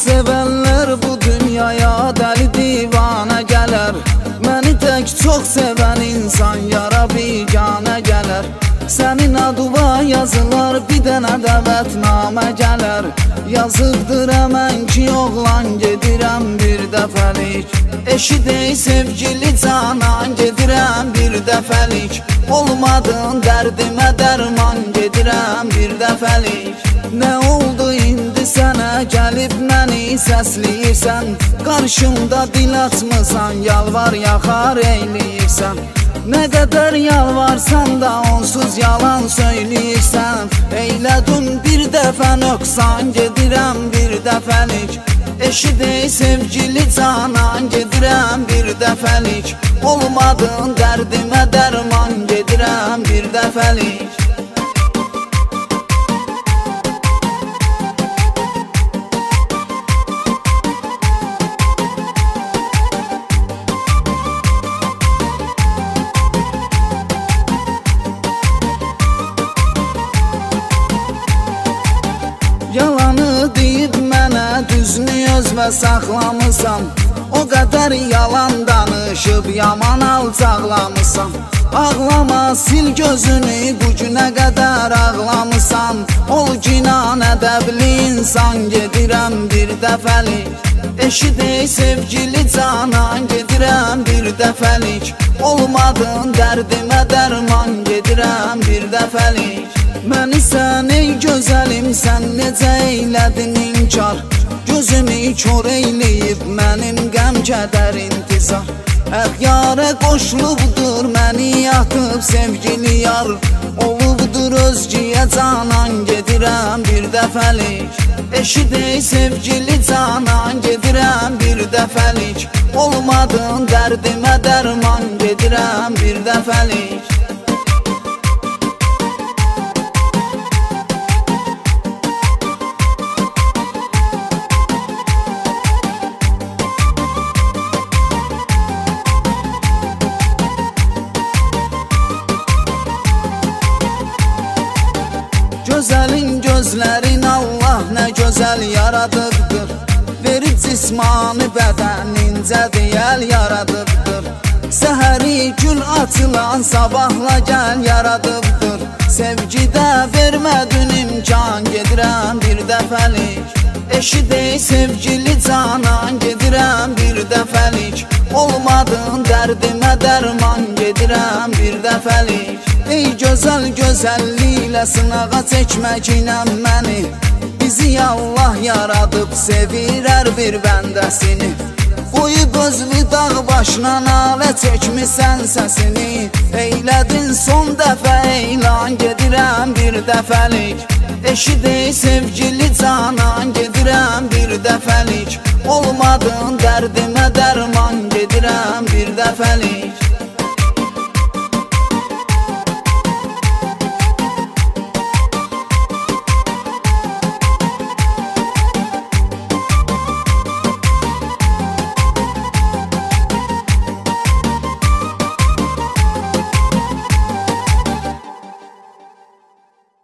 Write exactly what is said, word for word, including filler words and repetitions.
sevənlər bu dünyaya dəli divana gələr. Məni tək çox sevən insan yara biganə gələr. Sənin adıva yazılar, bir dənə dəvətnamə gələr. Yazıqdır əmən ki, oğlan gedirəm bir dəfəlik. Eşidey sevgili canan, gedirəm bir dəfəlik. Olmadın dərdimə dərman, gedirəm bir dəfəlik. Nə oldu indi sənə, gəlib məni səsləyirsən? Qarşımda dil açmısan, yalvar yaxar eyləyirsən. Nə qədər yalvarsan da onsuz yalan söyləyirsən. Eylədin bir dəfə nöqsan, gedirəm bir dəfəlik. Eşidey sevgili canan, gedirəm bir dəfəlik. Olmadın dərdimə dərman, gedirəm bir dəfəlik. Yalanı deyib mənə düzünü özvə saxlamısan. O qədər yalan danışıb yaman alçaqlamısan. Ağlama, sil gözünü, bu günə qədər ağlamısan. Ol ginan ədəbli insan, gedirəm bir dəfəlik. Eşidey sevgili canan, gedirəm bir dəfəlik. Olmadın dərdimə dərman, gedirəm bir dəfəlik. Məni sən ey gözəlim, sən necə eylədin inkar? Gözümü kör eyləyib mənim qəm kədər intizar. Əxyara qoşulubdur məni yatıb sevgili yar. Olubdur özgəyə canan, gedirəm bir dəfəlik. Eşidey sevgili canan, gedirəm bir dəfəlik. Olmadın dərdimə dərman, gedirəm bir dəfəlik. Gözəlin gözlərin Allah nə gözəl yaradıbdır. Verib cismani bədən incə deyəl yaradıbdır. Səhəri gül açılan sabahla gəl yaradıbdır. Sevgidə vermədin imkan, gedirəm bir dəfəlik. Eşidey sevgili canan, gedirəm bir dəfəlik. Olmadın dərdimə dərman, gedirəm bir dəfəlik. Ey gözəl gözəlliklə sınağa çəkmək ilə məni. Bizi Allah yaradıb sevir hər bir bəndəsini. Qoyub özlü dağ başına nalə çəkmisən səsini. Eylədin son dəfə eylan, gedirəm bir dəfəlik. Eşidey sevgili canan, gedirəm bir dəfəlik. Olmadın dərdimə dərman, gedirəm bir dəfəlik.